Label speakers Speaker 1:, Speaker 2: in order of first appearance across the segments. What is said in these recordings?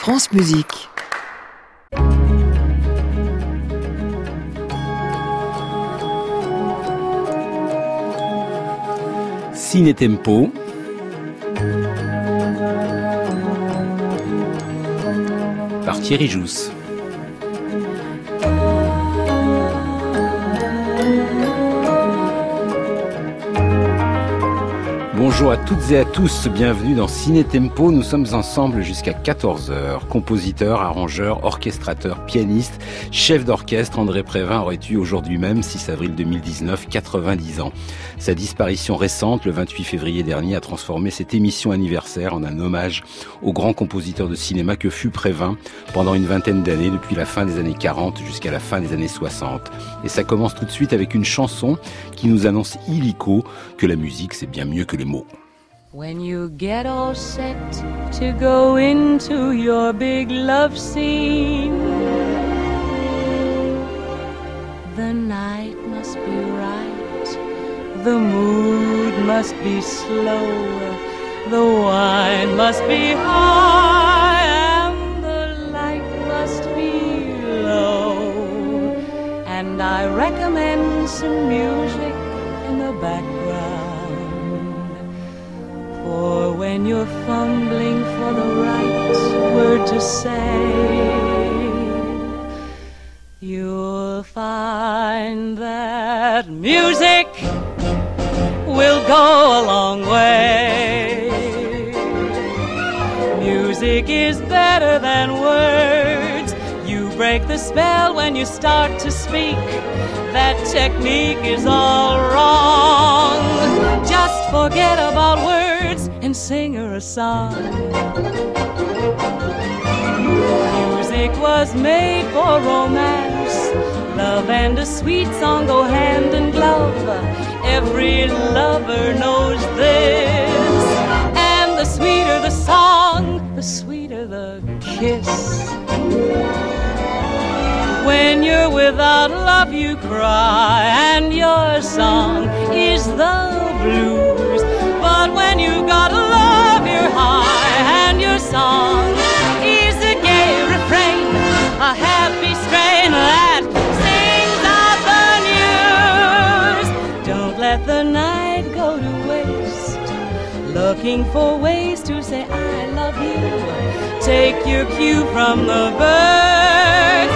Speaker 1: France Musique.
Speaker 2: Ciné Tempo. Par Thierry Jousse. Bonjour à toutes et à tous, bienvenue dans Ciné Tempo. Nous sommes ensemble jusqu'à 14h. Compositeur, arrangeur, orchestrateur, pianiste, chef d'orchestre, André Prévin aurait eu aujourd'hui même, 6 avril 2019, 90 ans. Sa disparition récente, le 28 février dernier, a transformé cette émission anniversaire en un hommage au grand compositeur de cinéma que fut Prévin pendant une vingtaine d'années, depuis la fin des années 40 jusqu'à la fin des années 60. Et ça commence tout de suite avec une chanson qui nous annonce illico que la musique c'est bien mieux que les mots.
Speaker 3: When you get all set to go into your big love scene, the night must be right, the mood must be slow, the wine must be high, and the light must be low. And I recommend some music in the background, for when you're fumbling for the right word to say, you'll find that music will go a long way. Music is better than words. You break the spell when you start to speak. That technique is all wrong. Just forget about words and sing her a song. Music was made for romance. Love and a sweet song go hand in glove. Every lover knows this. And the sweeter the song, the sweeter the kiss. When you're without love you cry, and your song is the blues. But when you got love you're high, and your song is a gay refrain, a happy strain that sings out the news. Don't let the night go to waste, looking for ways to say I love you. Take your cue from the birds.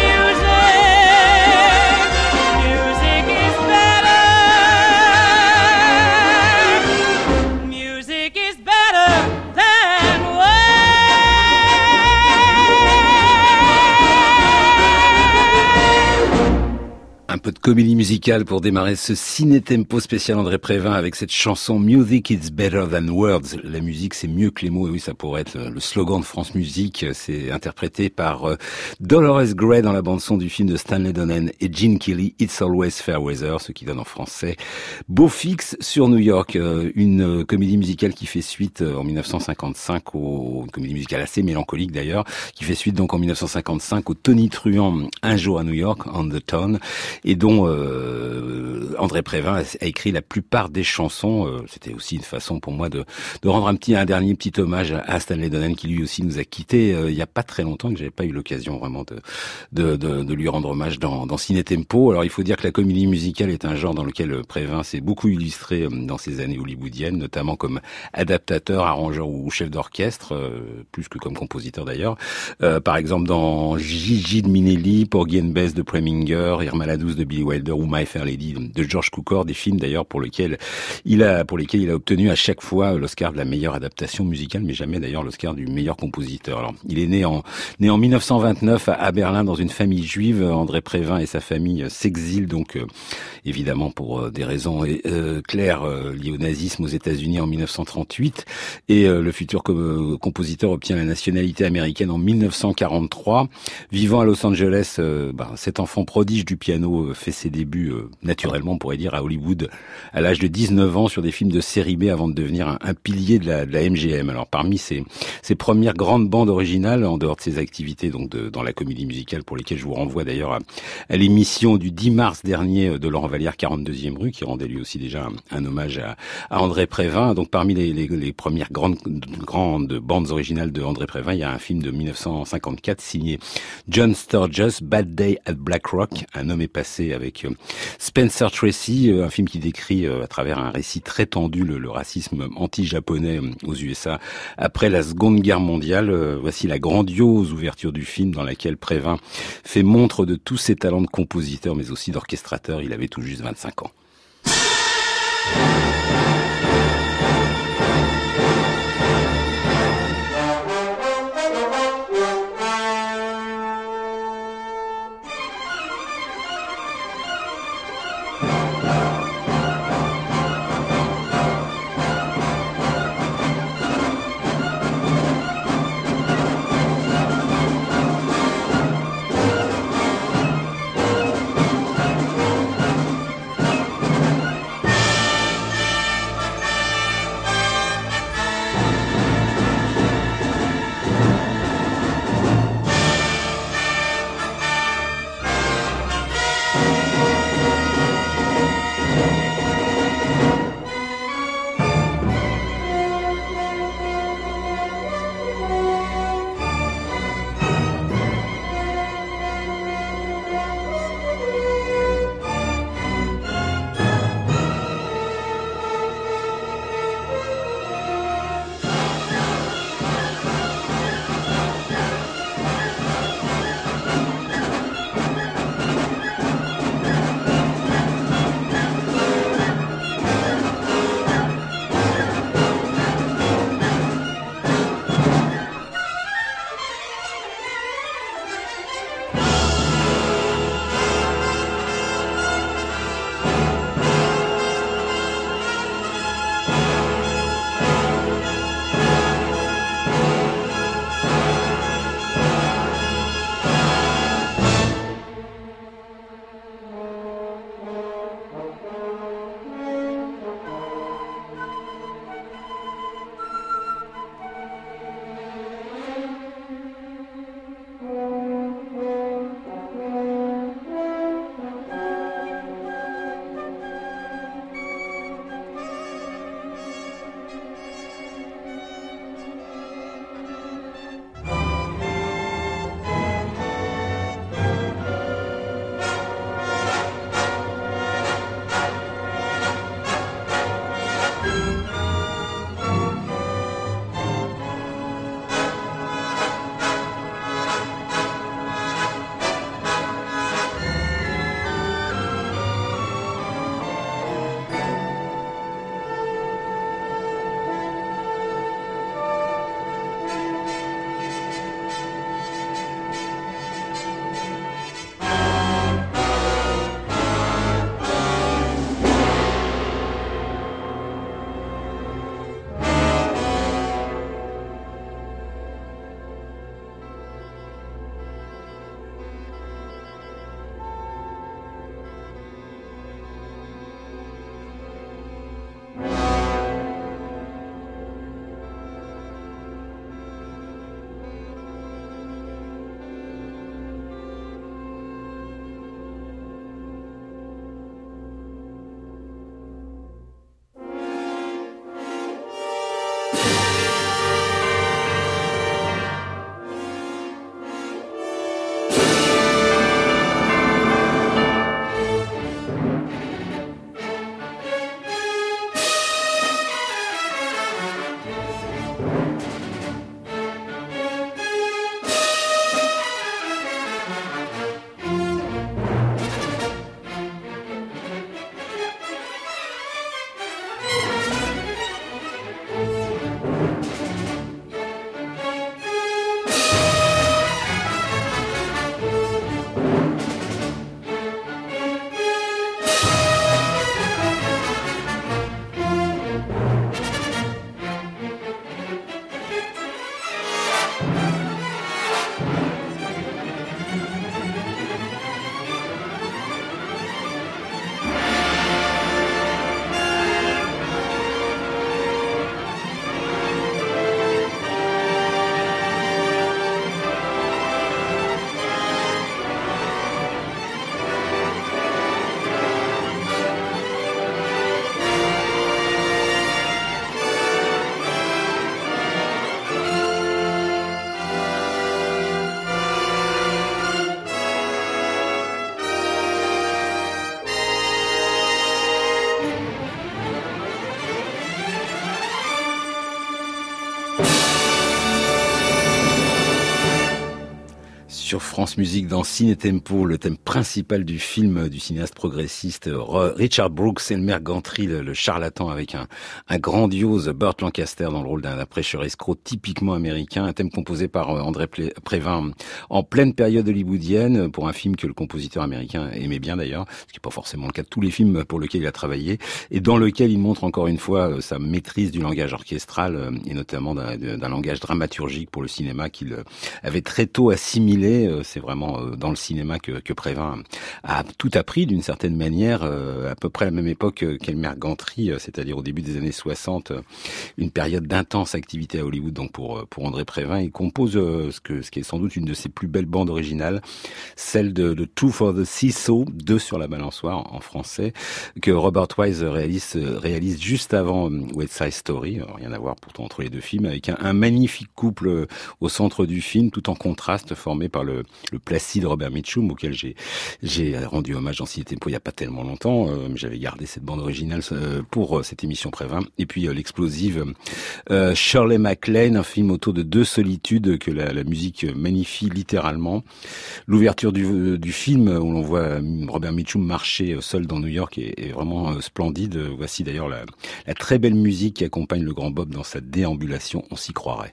Speaker 2: Un peu de comédie musicale pour démarrer ce Ciné Tempo spécial André Prévin avec cette chanson Music is better than words. La musique c'est mieux que les mots, et oui ça pourrait être le slogan de France Musique. C'est interprété par Dolores Gray dans la bande son du film de Stanley Donen et Gene Kelly, It's Always Fair Weather, ce qui donne en français Beau fixe sur New York, une comédie musicale qui fait suite en 1955 une comédie musicale assez mélancolique d'ailleurs, qui fait suite donc en 1955 au Tony Truant Un jour à New York, On the Town, et dont André Prévin a écrit la plupart des chansons. C'était aussi une façon pour moi de rendre un dernier petit hommage à Stanley Donen, qui lui aussi nous a quittés il y a pas très longtemps, que j'avais pas eu l'occasion vraiment de lui rendre hommage dans Ciné Tempo. Alors il faut dire que la comédie musicale est un genre dans lequel Prévin s'est beaucoup illustré dans ses années hollywoodiennes, notamment comme adaptateur, arrangeur ou chef d'orchestre, plus que comme compositeur d'ailleurs. Par exemple dans Gigi de Minelli, Porgy and Bess de Preminger, Irma la douce de Billy Wilder ou My Fair Lady de George Cukor, des films d'ailleurs pour lesquels il a obtenu à chaque fois l'Oscar de la meilleure adaptation musicale, mais jamais d'ailleurs l'Oscar du meilleur compositeur. Alors, il est né en 1929 à Berlin dans une famille juive. André Prévin et sa famille s'exilent donc évidemment pour des raisons claires liées au nazisme aux États-Unis en 1938, et le futur compositeur obtient la nationalité américaine en 1943. Vivant à Los Angeles, cet enfant prodige du piano fait ses débuts naturellement, on pourrait dire, à Hollywood à l'âge de 19 ans sur des films de série B avant de devenir un pilier de la MGM. Alors parmi ses premières grandes bandes originales, en dehors de ses activités donc dans la comédie musicale, pour lesquelles je vous renvoie d'ailleurs à l'émission du 10 mars dernier de Laurent Vallière, 42e rue, qui rendait lui aussi déjà un hommage à André Prévin. Donc parmi les premières grandes bandes originales de André Prévin, il y a un film de 1954 signé John Sturges, Bad Day at Black Rock, Un homme est passé, avec Spencer Tracy, un film qui décrit à travers un récit très tendu le racisme anti-japonais aux USA après la Seconde Guerre mondiale. Voici la grandiose ouverture du film dans laquelle Prévin fait montre de tous ses talents de compositeur mais aussi d'orchestrateur. Il avait tout juste 25 ans. sur France Musique dans Ciné Tempo, le thème principal du film du cinéaste progressiste Richard Brooks et Elmer Gantry, le charlatan, avec un grandiose Burt Lancaster dans le rôle d'un prêcheur escroc typiquement américain, un thème composé par André Prévin en pleine période hollywoodienne pour un film que le compositeur américain aimait bien d'ailleurs, ce qui n'est pas forcément le cas de tous les films pour lesquels il a travaillé, et dans lequel il montre encore une fois sa maîtrise du langage orchestral et notamment d'un langage dramaturgique pour le cinéma qu'il avait très tôt assimilé. C'est vraiment dans le cinéma que Prévin a tout appris d'une certaine manière, à peu près à la même époque qu'Elmer Gantry, c'est-à-dire au début des années 60, une période d'intense activité à Hollywood. Donc pour André Prévin, il compose ce qui est sans doute une de ses plus belles bandes originales, celle de Two for the Seesaw, 2 sur la balançoire en français, que Robert Wise réalise juste avant West Side Story, rien à voir pourtant entre les deux films, avec un magnifique couple au centre du film, tout en contraste, formé par le placide Robert Mitchum, auquel j'ai rendu hommage dans Ciné Tempo il n'y a pas tellement longtemps. J'avais gardé cette bande originale pour cette émission Prévin. Et puis l'explosive Shirley MacLaine, un film autour de 2 solitudes que la musique magnifie littéralement. L'ouverture du film, où l'on voit Robert Mitchum marcher seul dans New York, est vraiment splendide. Voici d'ailleurs la très belle musique qui accompagne le grand Bob dans sa déambulation, on s'y croirait.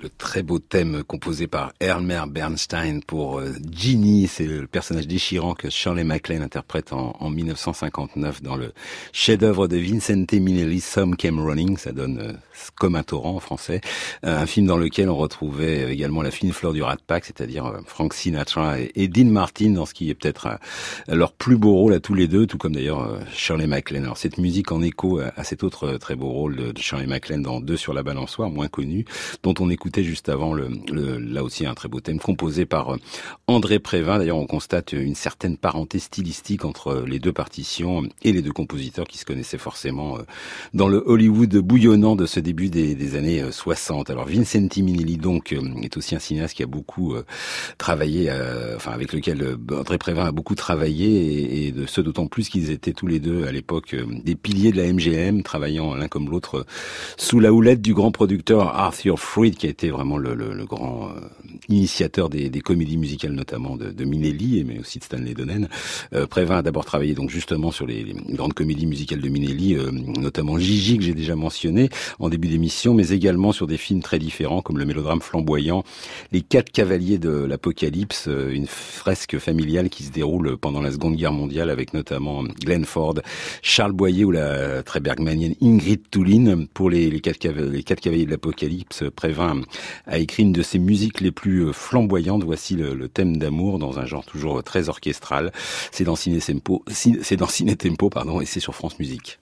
Speaker 2: le très beau thème composé par Elmer Bernstein pour Ginny. C'est le personnage déchirant que Shirley MacLaine interprète en 1959 dans le chef-d'œuvre de Vincente Minnelli, Some Came Running. Ça donne comme un torrent en français. Un film dans lequel on retrouvait également la fine fleur du Rat Pack, c'est-à-dire Frank Sinatra et Dean Martin dans ce qui est peut-être leur plus beau rôle à tous les deux, tout comme d'ailleurs Shirley MacLaine. Alors cette musique en écho à cet autre très beau rôle de Shirley MacLaine dans Deux sur la balançoire, moins connu, dont on écoutait juste avant là aussi un très beau thème composé par André Prévin. D'ailleurs, on constate une certaine parenté stylistique entre les deux partitions et les deux compositeurs qui se connaissaient forcément dans le Hollywood bouillonnant de ce début des années 60. Alors Vincente Minnelli donc est aussi un cinéaste qui a beaucoup travaillé, avec lequel André Prévin a beaucoup travaillé et de ce d'autant plus qu'ils étaient tous les deux à l'époque des piliers de la MGM, travaillant l'un comme l'autre sous la houlette du grand producteur Arthur Freed, qui a été vraiment le grand initiateur des comédies musicales, notamment de Minnelli, mais aussi de Stanley Donen. Prévin a d'abord travaillé donc justement sur les grandes comédies musicales de Minnelli, notamment Gigi, que j'ai déjà mentionné en début d'émission, mais également sur des films très différents comme le mélodrame flamboyant Les Quatre Cavaliers de l'Apocalypse, une fresque familiale qui se déroule pendant la Seconde Guerre mondiale avec notamment Glenn Ford, Charles Boyer ou la très bergmanienne Ingrid Thulin. Pour les quatre cavaliers de l'Apocalypse, Prévin a écrit une de ses musiques les plus flamboyantes. Voici le thème d'amour dans un genre toujours très orchestral. C'est dans Ciné Tempo, et c'est sur France Musique.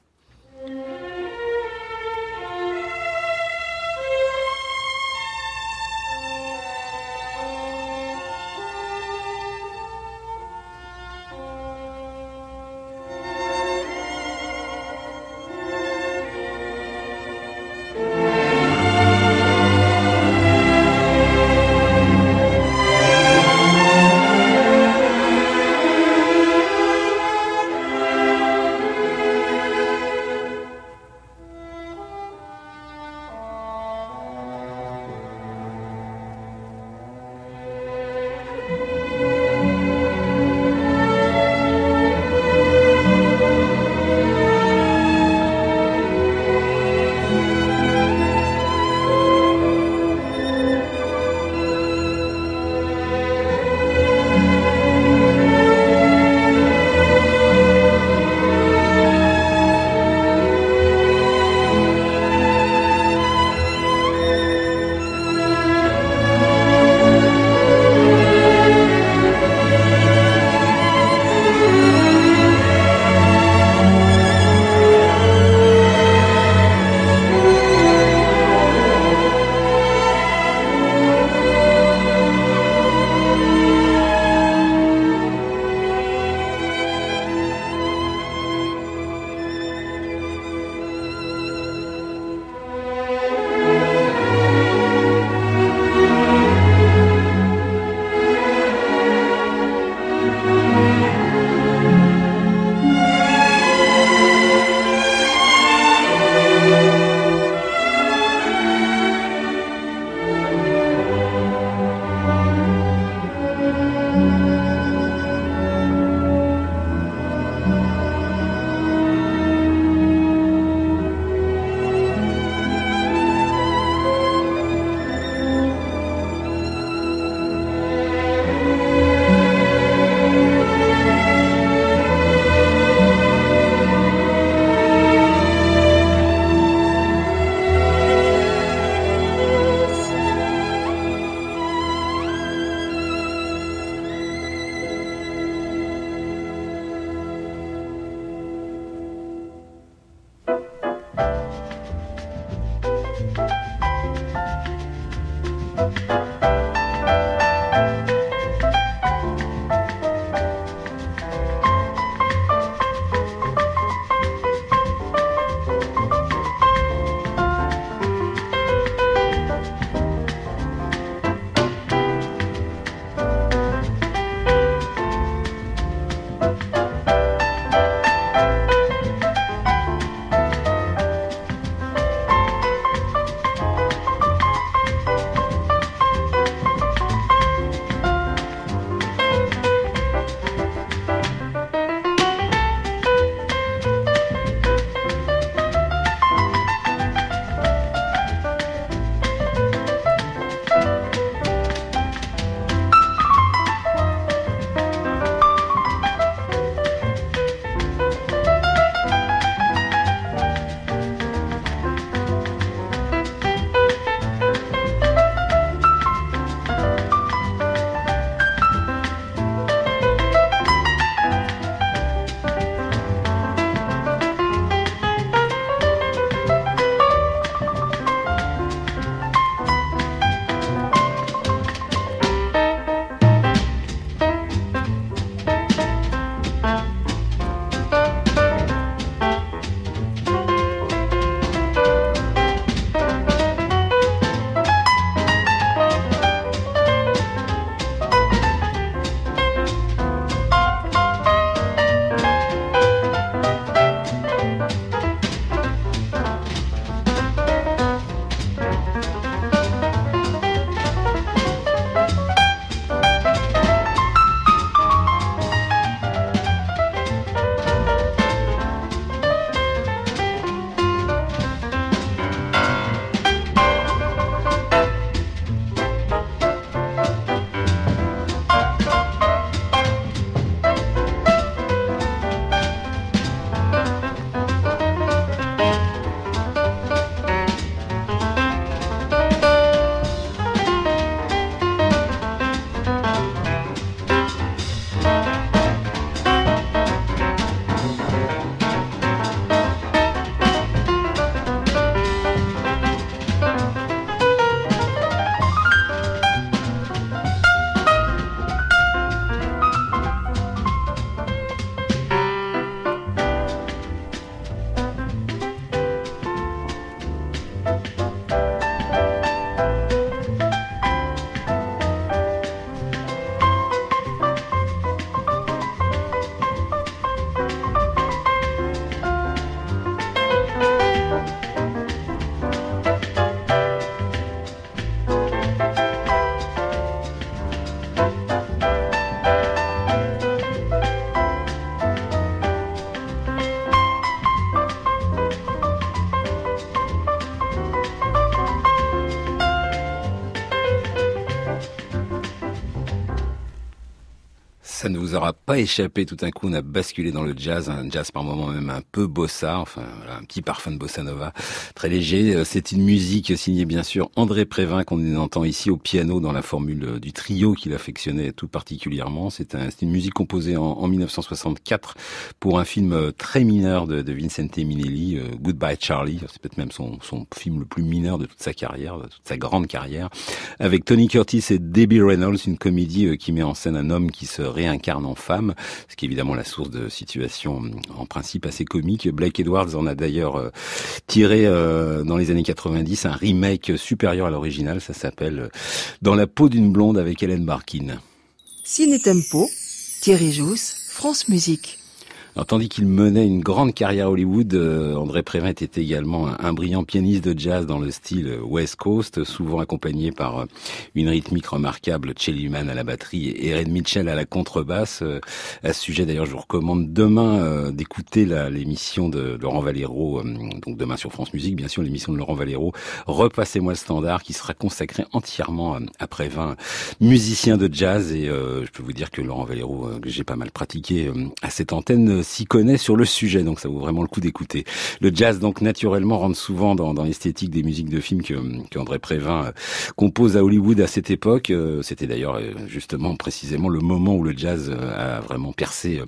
Speaker 2: Ça ne vous aura pas échappé, tout d'un coup on a basculé dans le jazz, un jazz par moments même un peu bossa, enfin voilà, un petit parfum de bossa nova, très léger. C'est une musique signée bien sûr André Prévin qu'on entend ici au piano dans la formule du trio qu'il affectionnait tout particulièrement. C'est une musique composée en 1964 pour un film très mineur de Vincente Minnelli, Goodbye Charlie. C'est peut-être même son film le plus mineur de toute sa carrière, de toute sa grande carrière, avec Tony Curtis et Debbie Reynolds, une comédie qui met en scène un homme qui se réincarne en femme, ce qui est évidemment la source de situations en principe assez comiques. Blake Edwards en a d'ailleurs tiré dans les années 90 un remake supérieur à l'original, ça s'appelle Dans la peau d'une blonde avec Hélène Barkin.
Speaker 1: Ciné Tempo, Thierry Jousse, France Musique.
Speaker 2: Alors, tandis qu'il menait une grande carrière à Hollywood, André Prévin était également un brillant pianiste de jazz dans le style West Coast, souvent accompagné par une rythmique remarquable, Chelly Manne à la batterie et Red Mitchell à la contrebasse. À ce sujet, d'ailleurs, je vous recommande demain d'écouter l'émission de Laurent Valero, donc demain sur France Musique, bien sûr, l'émission de Laurent Valero, Repassez-moi le standard, qui sera consacrée entièrement à Prévin, musicien de jazz. Et je peux vous dire que Laurent Valero, que j'ai pas mal pratiqué à cette antenne, s'y connaît sur le sujet, donc ça vaut vraiment le coup d'écouter. Le jazz, donc, naturellement, rentre souvent dans l'esthétique des musiques de films que André Prévin compose à Hollywood à cette époque. C'était d'ailleurs, justement, précisément le moment où le jazz a vraiment percé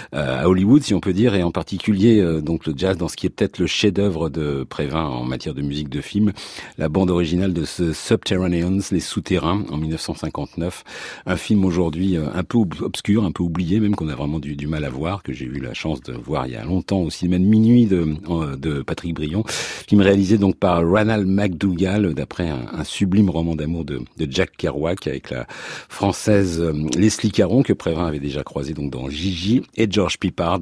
Speaker 2: à Hollywood, si on peut dire, et en particulier, donc, le jazz dans ce qui est peut-être le chef-d'œuvre de Prévin en matière de musique de film, la bande originale de ce Subterraneans, Les Souterrains, en 1959. Un film aujourd'hui un peu obscur, un peu oublié, même qu'on a vraiment du mal à voir, que j'ai eu la chance de voir il y a longtemps au cinéma de Minuit de Patrick Brion, film réalisé donc par Ronald McDougall d'après un sublime roman d'amour de Jack Kerouac avec la française Leslie Caron que Prévin avait déjà croisé donc dans Gigi, et George Peppard,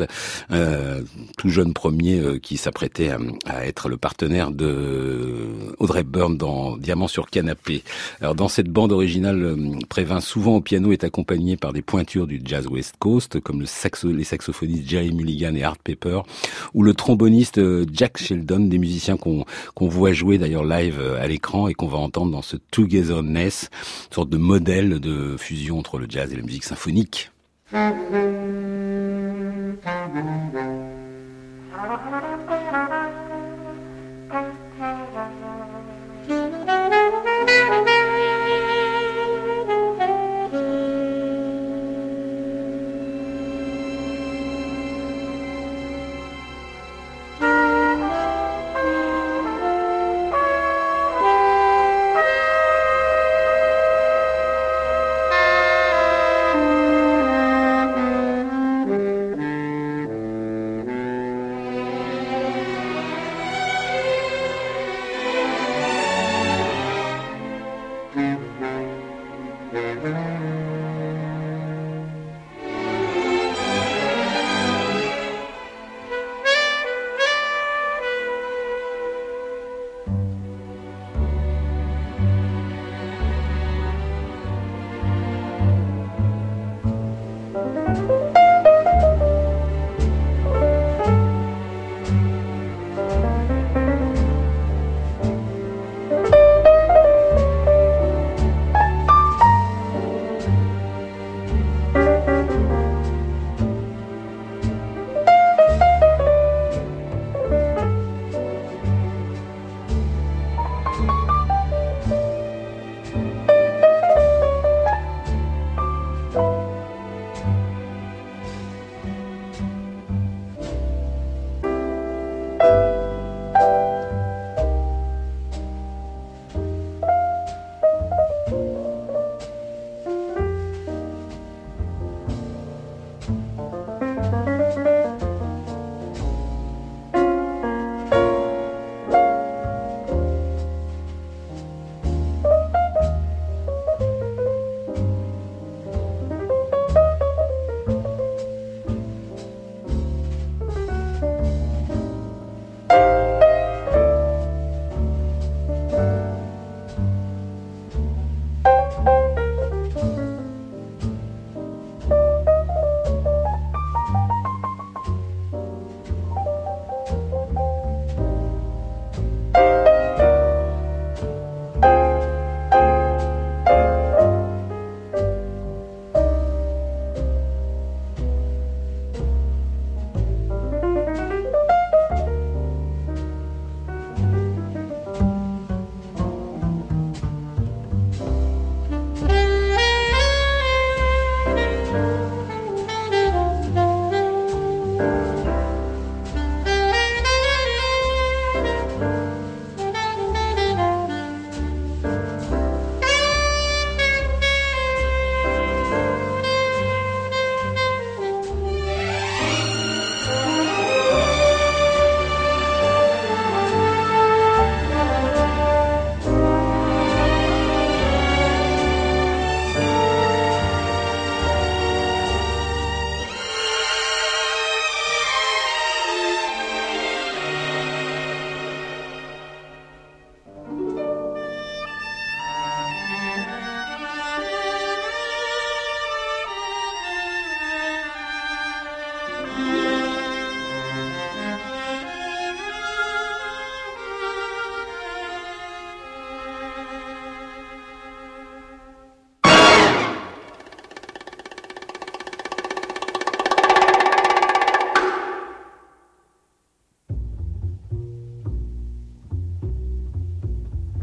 Speaker 2: tout jeune premier qui s'apprêtait à être le partenaire de Audrey Hepburn dans Diamant sur canapé. Alors dans cette bande originale, Prévin souvent au piano est accompagné par des pointures du jazz West Coast comme les saxophonistes Jerry Mulligan et Art Pepper, ou le tromboniste Jack Sheldon, des musiciens qu'on voit jouer d'ailleurs live à l'écran et qu'on va entendre dans ce Togetherness, une sorte de modèle de fusion entre le jazz et la musique symphonique.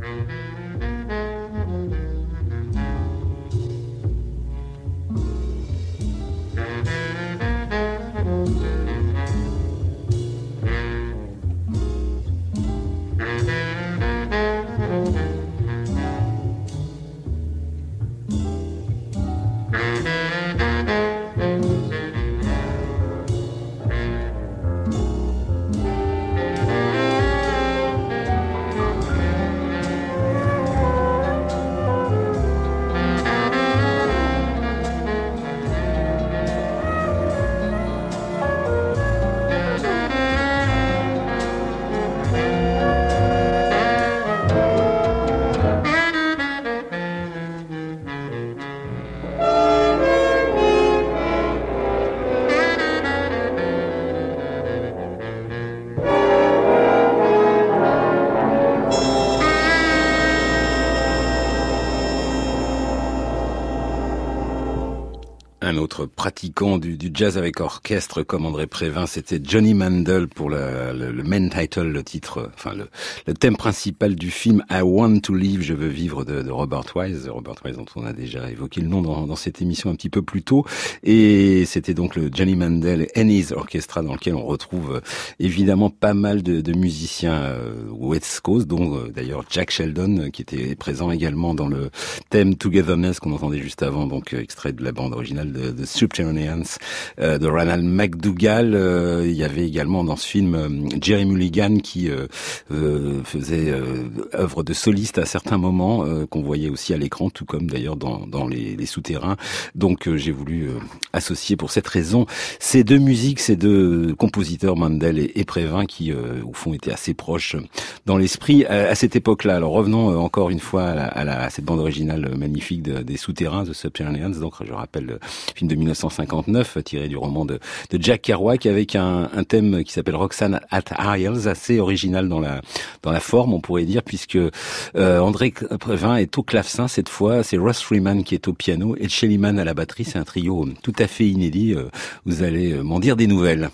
Speaker 2: Un autre pratiquant du jazz avec orchestre comme André Prévin, c'était Johnny Mandel pour le main title, le titre, enfin le thème principal du film I Want to Live, je veux vivre de Robert Wise dont on a déjà évoqué le nom dans cette émission un petit peu plus tôt. Et c'était donc le Johnny Mandel and His Orchestra dans lequel on retrouve évidemment pas mal de musiciens West Coast, dont d'ailleurs Jack Sheldon qui était présent également dans le thème Togetherness qu'on entendait juste avant, donc extrait de la bande originale de Subterraneans de Ronald McDougall. Il y avait également dans ce film Jerry Mulligan qui faisait œuvre de soliste à certains moments, qu'on voyait aussi à l'écran, tout comme d'ailleurs dans les souterrains. Donc j'ai voulu associer pour cette raison ces deux musiques, ces deux compositeurs, Mandel et Prévin, qui au fond étaient assez proches dans l'esprit à cette époque-là. Alors revenons encore une fois à cette bande originale magnifique des souterrains, de Subterraneans. Donc je rappelle film de 1959 tiré du roman de Jack Kerouac, avec un thème qui s'appelle Roxanne at Isles, assez original dans la forme, on pourrait dire, puisque André Prévin est au clavecin cette fois, c'est Russ Freeman qui est au piano et Shellyman à la batterie. C'est un trio tout à fait inédit, vous allez m'en dire des nouvelles.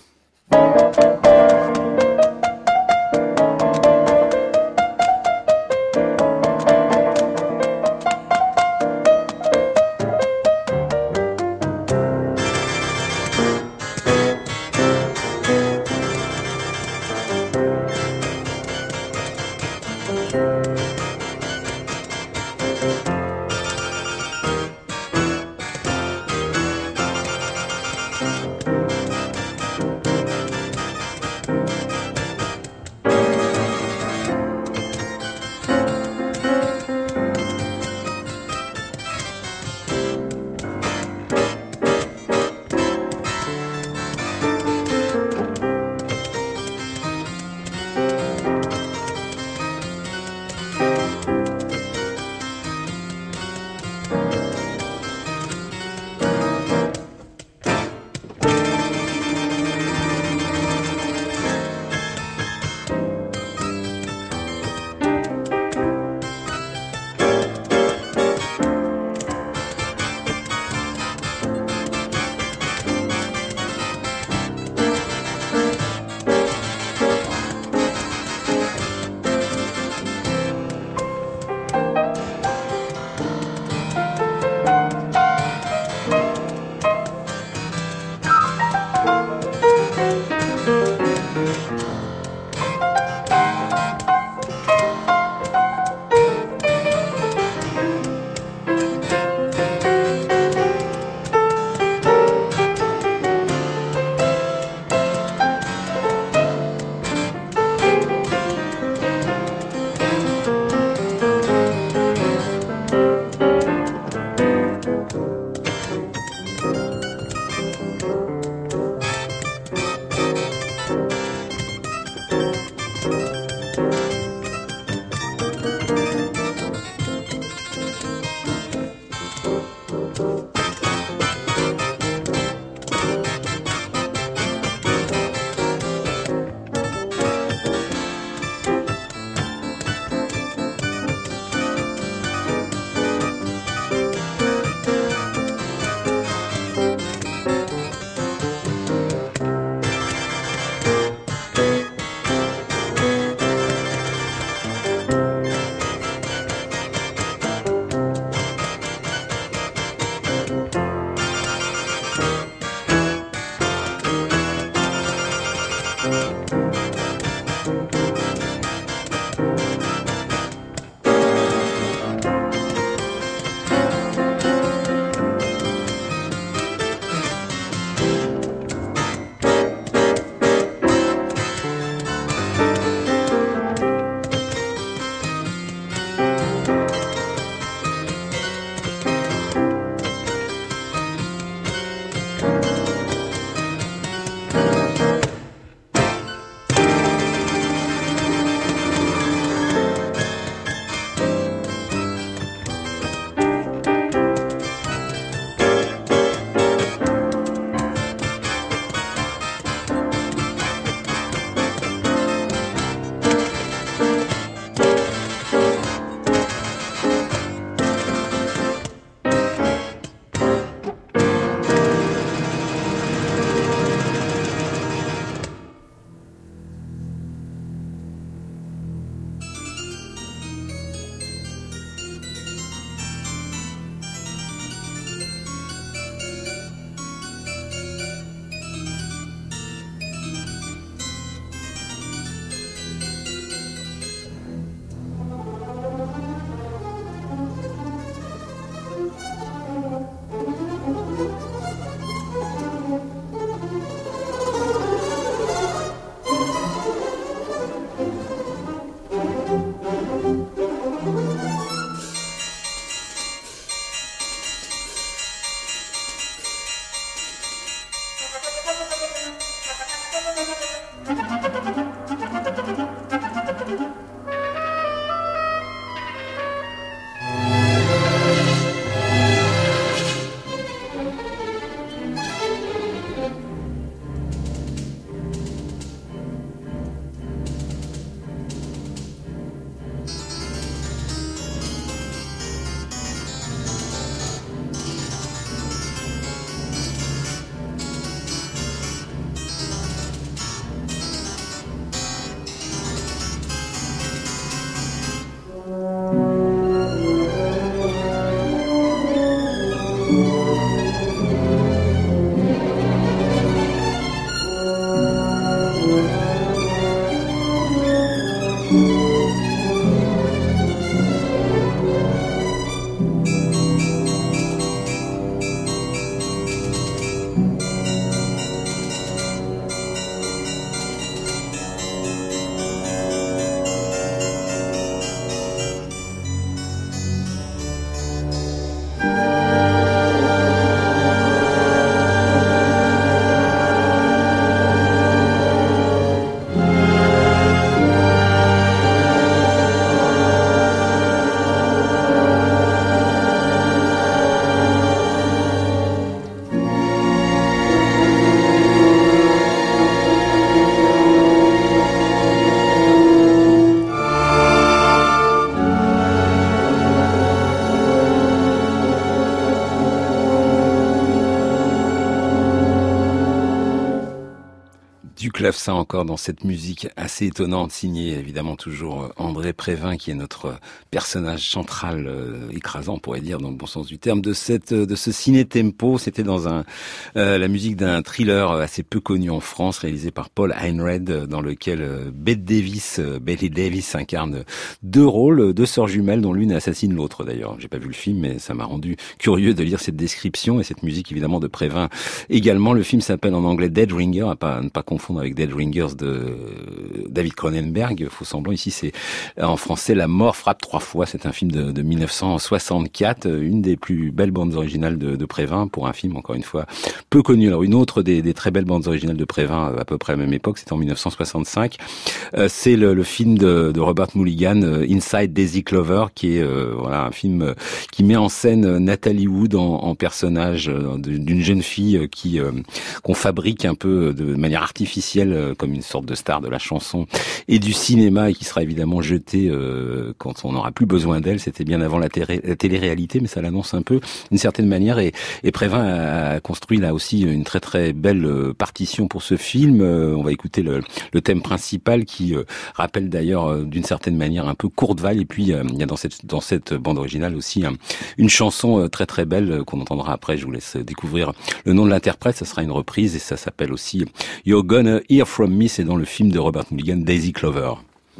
Speaker 2: Du clavecin encore dans cette musique assez étonnante, signée évidemment toujours André Prévin, qui est notre personnage central, écrasant, on pourrait dire, dans le bon sens du terme, de ce ciné-tempo. C'était dans la musique d'un thriller assez peu connu en France, réalisé par Paul Heinred, dans lequel Betty Davis incarne deux rôles, deux sœurs jumelles, dont l'une assassine l'autre d'ailleurs. J'ai pas vu le film, mais ça m'a rendu curieux de lire cette description et cette musique évidemment de Prévin également. Le film s'appelle en anglais Dead Ringer, à ne pas confondre avec Dead Ringers de David Cronenberg. Faux semblant, ici c'est en français La mort frappe trois fois. C'est un film de 1964, une des plus belles bandes originales de Prévin pour un film encore une fois peu connu. Alors une autre des très belles bandes originales de Prévin à peu près à la même époque, c'était en 1965. C'est le film de Robert Mulligan, Inside Daisy Clover, qui est voilà un film qui met en scène Natalie Wood en personnage d'une jeune fille qu'on fabrique un peu de manière artificielle comme une sorte de star de la chanson et du cinéma, et qui sera évidemment jetée quand on n'aura plus besoin d'elle. C'était bien avant la télé-réalité, mais ça l'annonce un peu d'une certaine manière, et Prévin a construit là aussi une très très belle partition pour ce film. On va écouter le thème principal qui rappelle d'ailleurs d'une certaine manière un peu Courteval, et puis il y a dans cette bande originale aussi une chanson très très belle qu'on entendra après. Je vous laisse découvrir le nom de l'interprète, ça sera une reprise et ça s'appelle aussi You're Gonna Hear From Me. C'est dans le film de Robert Mulligan, Daisy Clover.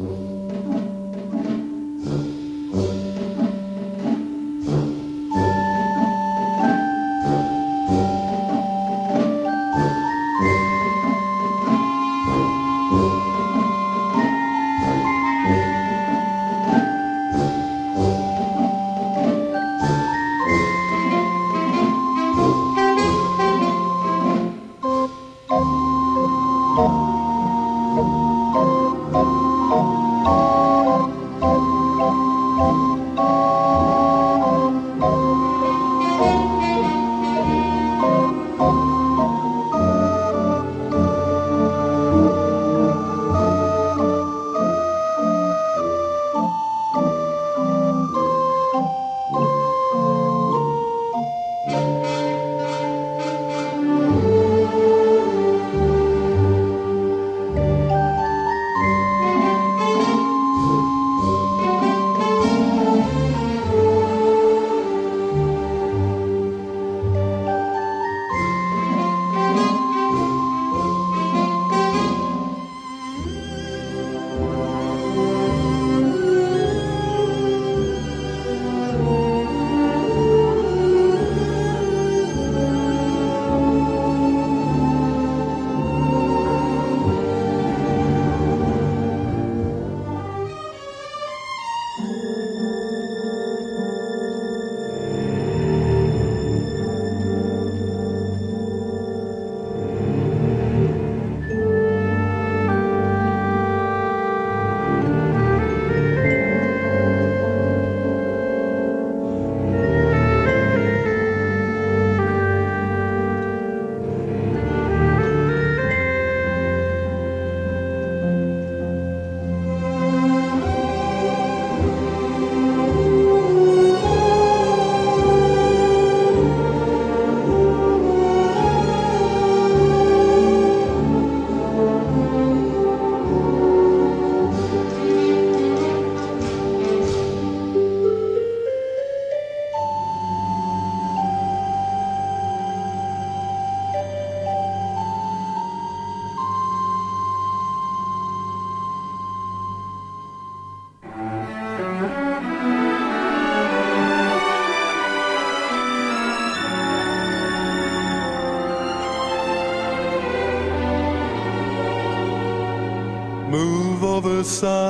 Speaker 4: Move over,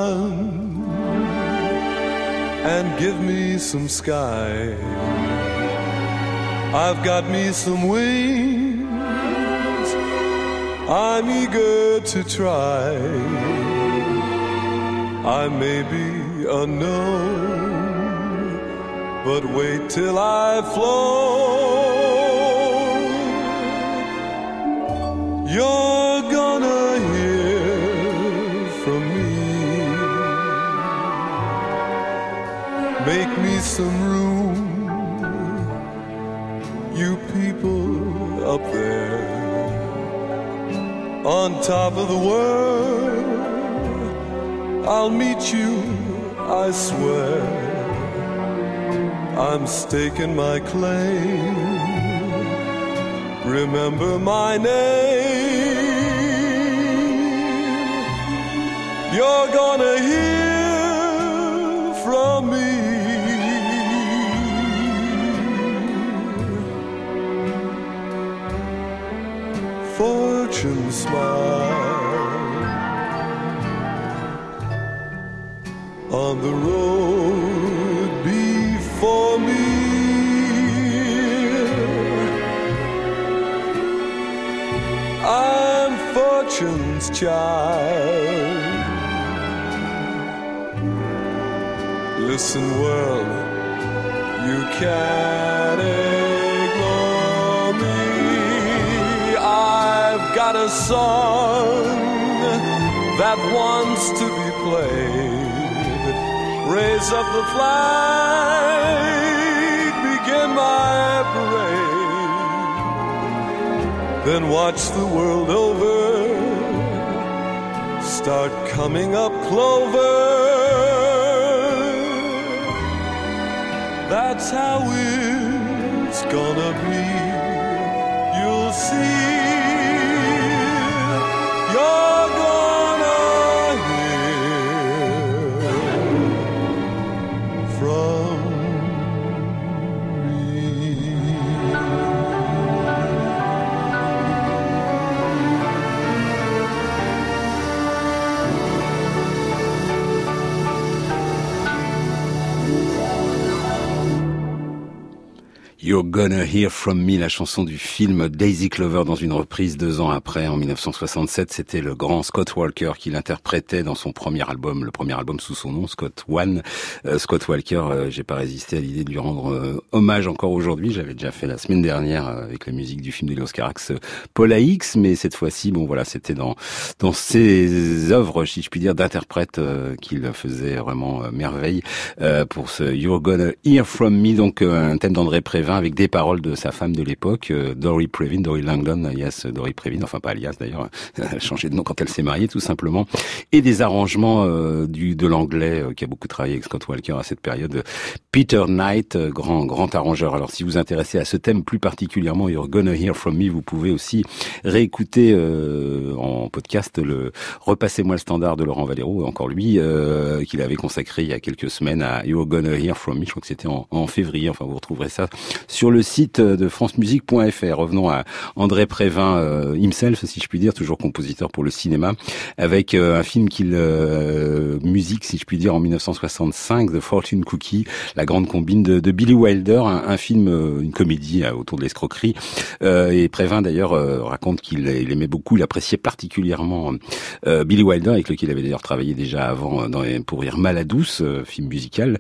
Speaker 4: sun, and give me some sky. I've got me some wings, I'm eager to try. I may be unknown, but wait till I float. You're gonna hear from me. Make me some room, you people up there. on top of the world. I'll meet you, I swear. I'm staking my claim. Remember my name. You're gonna hear from me. Fortune smile on the road before me. I'm fortune's child. Listen, world, you can't ignore me. I've got a song that wants to be played. Raise up the flag, begin my parade. Then watch the world over, start coming up clover. That's how it's gonna be. You'll see. You're gonna hear from me.
Speaker 2: You're Gonna Hear From Me, la chanson du film Daisy Clover dans une reprise 2 ans après, en 1967. C'était le grand Scott Walker qui l'interprétait dans son premier album, le premier album sous son nom, Scott One. Scott Walker, j'ai pas résisté à l'idée de lui rendre hommage encore aujourd'hui. J'avais déjà fait la semaine dernière avec la musique du film de Léos Carax, Paula X, mais cette fois-ci, bon voilà, c'était dans ses œuvres, si je puis dire, d'interprète qu'il faisait vraiment merveille pour ce You're Gonna Hear From Me, donc un thème d'André Prévin avec des paroles de sa femme de l'époque, Dory Langdon, alias Dory Previn, enfin pas alias d'ailleurs, elle a changé de nom quand elle s'est mariée tout simplement, et des arrangements de l'anglais qui a beaucoup travaillé avec Scott Walker à cette période, Peter Knight, grand arrangeur. Alors si vous vous intéressez à ce thème plus particulièrement, You're Gonna Hear From Me, vous pouvez aussi réécouter en podcast le Repassez-moi le standard de Laurent Valero, encore lui, qu'il avait consacré il y a quelques semaines à You're Gonna Hear From Me, je crois que c'était en février, enfin vous retrouverez ça sur le site de francemusique.fr. Revenons à André Prévin himself, si je puis dire, toujours compositeur pour le cinéma, avec un film musique, si je puis dire, en 1965, The Fortune Cookie, la grande combine de Billy Wilder, un film, une comédie autour de l'escroquerie. Et Prévin d'ailleurs raconte qu'il aimait beaucoup, il appréciait particulièrement Billy Wilder, avec lequel il avait d'ailleurs travaillé déjà avant pour Irma la Douce, film musical.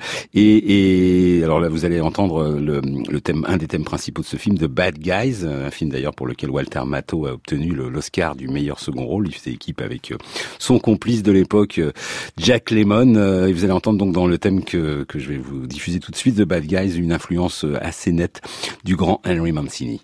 Speaker 2: Et alors là, vous allez entendre un des thèmes principaux de ce film, The Bad Guys, un film d'ailleurs pour lequel Walter Matthau a obtenu l'Oscar du meilleur second rôle. Il faisait équipe avec son complice de l'époque, Jack Lemmon. Et vous allez entendre donc dans le thème que je vais vous diffuser tout de suite, The Bad Guys, une influence assez nette du grand Henry Mancini.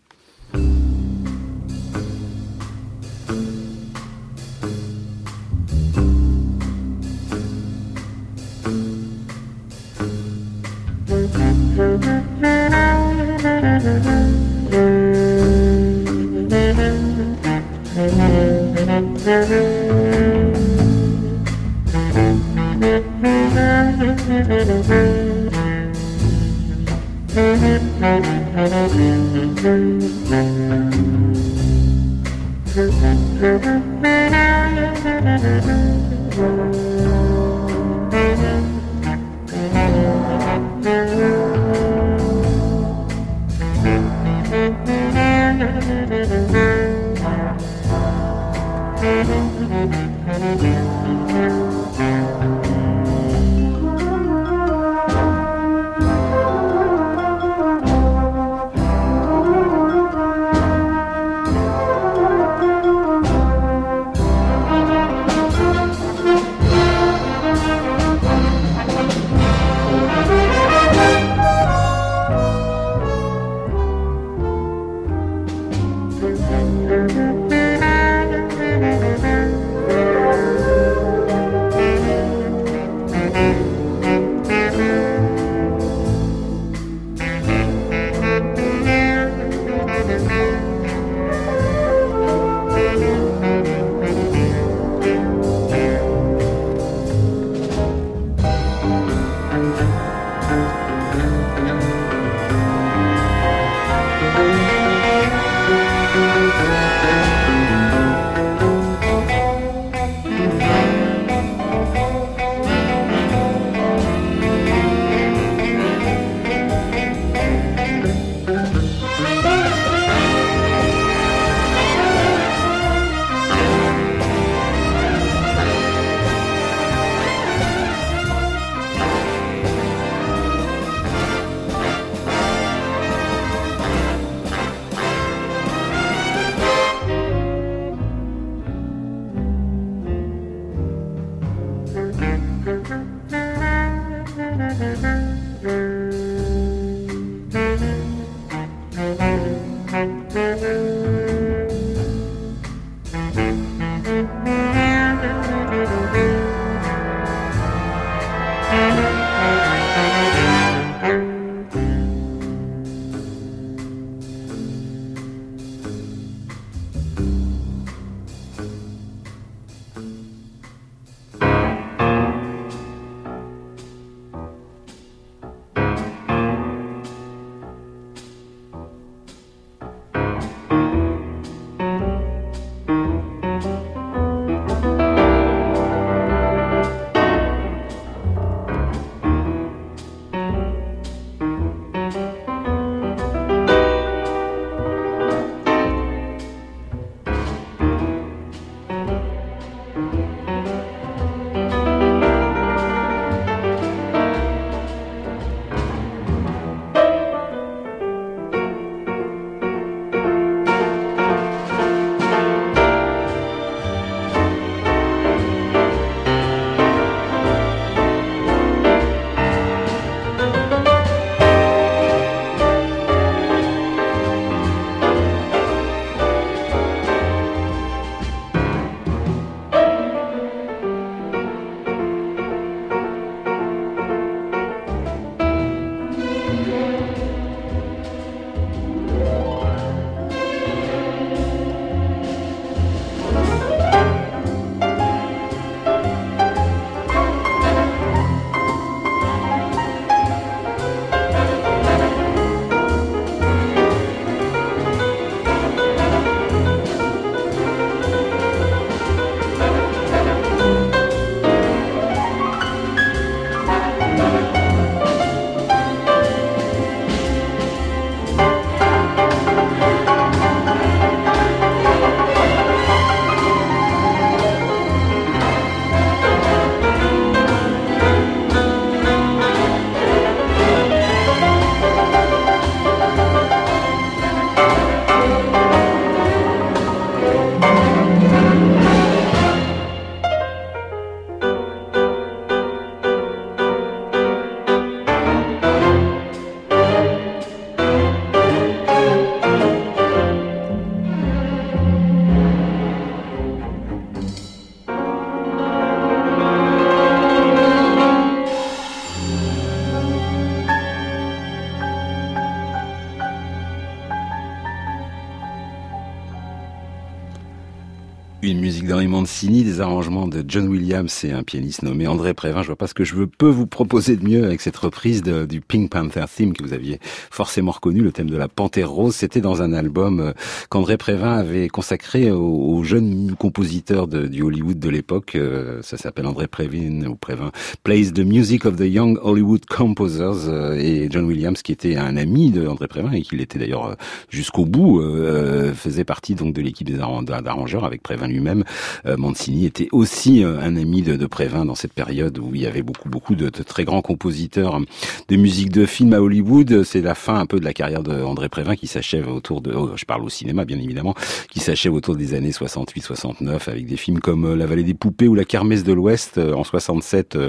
Speaker 2: Une musique d'Henri Mancini, des arrangements de John Williams et un pianiste nommé André Prévin. Je vois pas ce que je peux vous proposer de mieux avec cette reprise du Pink Panther Theme que vous aviez forcément reconnu, le thème de la Panthère Rose. C'était dans un album qu'André Prévin avait consacré aux jeunes compositeurs du Hollywood de l'époque. Ça s'appelle André Prévin ou Prévin Plays the Music of the Young Hollywood Composers. Et John Williams, qui était un ami de André Prévin et qui l'était d'ailleurs jusqu'au bout, faisait partie donc de l'équipe des arrangeurs avec Prévin lui-même. Mancini était aussi un ami de Prévin dans cette période où il y avait beaucoup de très grands compositeurs de musique de film à Hollywood. C'est la fin un peu de la carrière d'André Prévin qui s'achève autour de, je parle au cinéma bien évidemment, qui s'achève autour des années 68-69 avec des films comme La Vallée des Poupées ou La Kermesse de l'Ouest. En 67,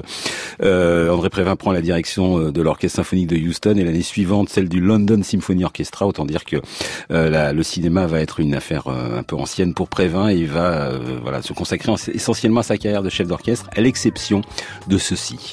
Speaker 2: André Prévin prend la direction de l'Orchestre Symphonique de Houston et l'année suivante celle du London Symphony Orchestra. Autant dire que le cinéma va être une affaire un peu ancienne pour Prévin et il va se consacrer essentiellement à sa carrière de chef d'orchestre, à l'exception de ceci.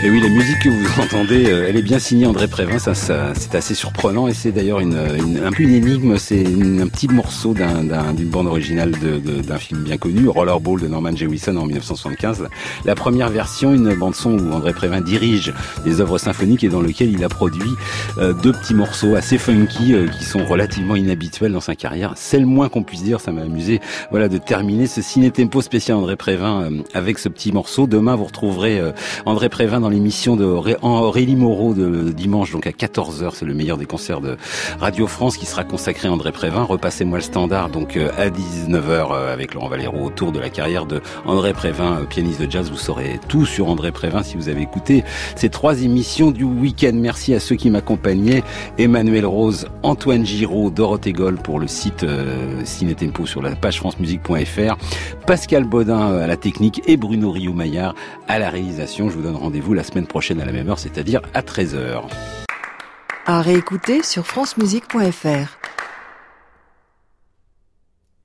Speaker 2: Et oui, la musique que vous entendez, elle est bien signée André Prévin, ça c'est assez surprenant et c'est d'ailleurs un peu une énigme, c'est un petit morceau d'une bande originale d'un film bien connu, Rollerball de Norman Jewison en 1975. La première version, une bande son où André Prévin dirige des œuvres symphoniques et dans lequel il a produit deux petits morceaux assez funky qui sont relativement inhabituels dans sa carrière. C'est le moins qu'on puisse dire, ça m'a amusé de terminer ce ciné-tempo spécial André Prévin avec ce petit morceau. Demain, vous retrouverez André Prévin dans l'émission de Aurélie Moreau de dimanche, donc à 14h, c'est le meilleur des concerts de Radio France qui sera consacré à André Prévin. Repassez-moi le standard, donc à 19h avec Laurent Valero autour de la carrière de André Prévin, pianiste de jazz. Vous saurez tout sur André Prévin si vous avez écouté ces 3 émissions du week-end. Merci à ceux qui m'accompagnaient. Emmanuel Rose, Antoine Giraud, Dorothée Goll pour le site Ciné-Tempo sur la page francemusique.fr, Pascal Baudin à la technique et Bruno Rio-Maillard à la réalisation. Je vous donne rendez-vous la semaine prochaine à la même heure, c'est-à-dire à 13h.
Speaker 1: À réécouter sur francemusique.fr.